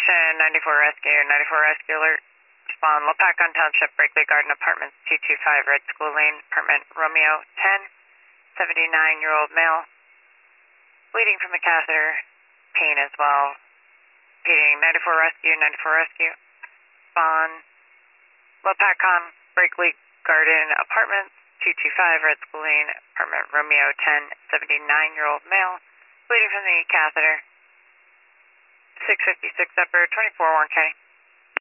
Station 94 Rescue, 94 Rescue Alert. Respond, Lopakon Township, Brakely Garden Apartments, 225 Red School Lane, apartment Romeo 10, 79-year-old male, bleeding from the catheter, pain as well. Repeating, 94 Rescue, 94 Rescue. Respond, Lopakon, Brakely Garden Apartments, 225 Red School Lane, apartment Romeo 10, 79-year-old male, bleeding from the catheter. 656 upper, 24 Warren County.